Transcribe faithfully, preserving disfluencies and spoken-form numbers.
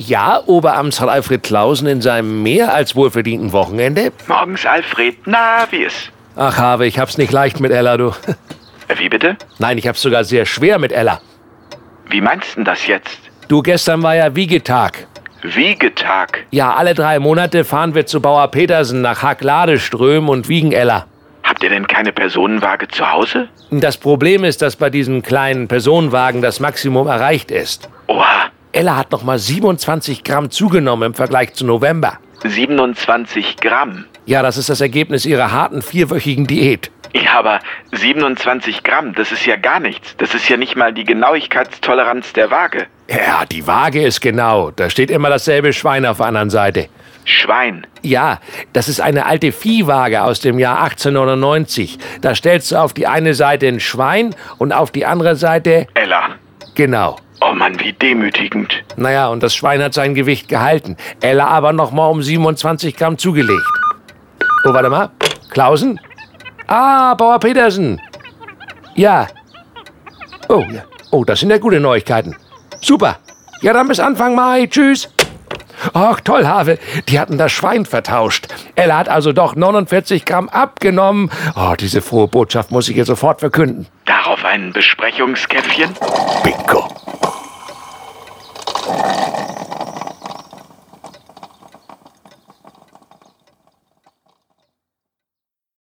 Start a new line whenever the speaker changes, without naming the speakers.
Ja, Oberamtsrat Alfred Clausen in seinem mehr als wohlverdienten Wochenende?
Morgens, Alfred. Na, wie ist?
Ach, Habe, ich hab's nicht leicht mit Ella, du.
Wie bitte?
Nein, ich hab's sogar sehr schwer mit Ella.
Wie meinst du denn das jetzt?
Du, gestern war ja Wiegetag.
Wiegetag?
Ja, alle drei Monate fahren wir zu Bauer Petersen nach Hack-Ladeström und wiegen Ella.
Habt ihr denn keine Personenwaage zu Hause?
Das Problem ist, dass bei diesem kleinen Personenwagen das Maximum erreicht ist.
Oha.
Ella hat noch mal siebenundzwanzig Gramm zugenommen im Vergleich zu November.
siebenundzwanzig Gramm?
Ja, das ist das Ergebnis ihrer harten vierwöchigen Diät.
Ja, aber siebenundzwanzig Gramm, das ist ja gar nichts. Das ist ja nicht mal die Genauigkeitstoleranz der Waage.
Ja, die Waage ist genau. Da steht immer dasselbe Schwein auf der anderen Seite.
Schwein?
Ja, das ist eine alte Viehwaage aus dem Jahr achtzehnhundertneunundneunzig. Da stellst du auf die eine Seite ein Schwein und auf die andere Seite...
Ella.
Genau.
Oh Mann, wie demütigend.
Naja, und das Schwein hat sein Gewicht gehalten. Ella aber noch mal um siebenundzwanzig Gramm zugelegt. Oh, warte mal. Clausen? Ah, Bauer Petersen. Ja. Oh, ja. Oh, das sind ja gute Neuigkeiten. Super. Ja, dann bis Anfang Mai. Tschüss. Ach, toll, Have. Die hatten das Schwein vertauscht. Ella hat also doch neunundvierzig Gramm abgenommen. Oh, diese frohe Botschaft muss ich ihr sofort verkünden.
Darauf ein Besprechungskäffchen?
Bingo.